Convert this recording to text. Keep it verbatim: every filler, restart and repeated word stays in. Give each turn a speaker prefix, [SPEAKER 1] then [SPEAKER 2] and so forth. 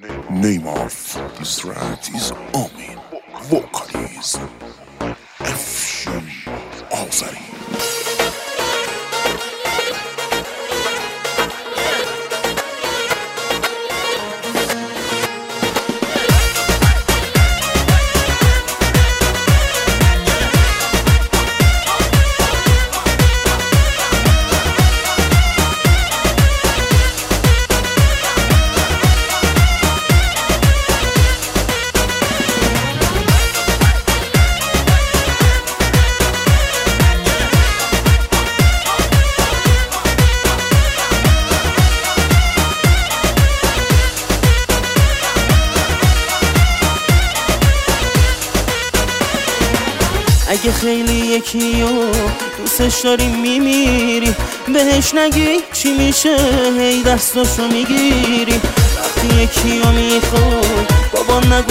[SPEAKER 1] Name of this track is Amin. Vocal is Afshin Azari.
[SPEAKER 2] اگه خیلی یکی رو دوستش داری میمیری، بهش نگی چی میشه هی دستاشو میگیری. وقتی یکی رو میخوای بابا نگو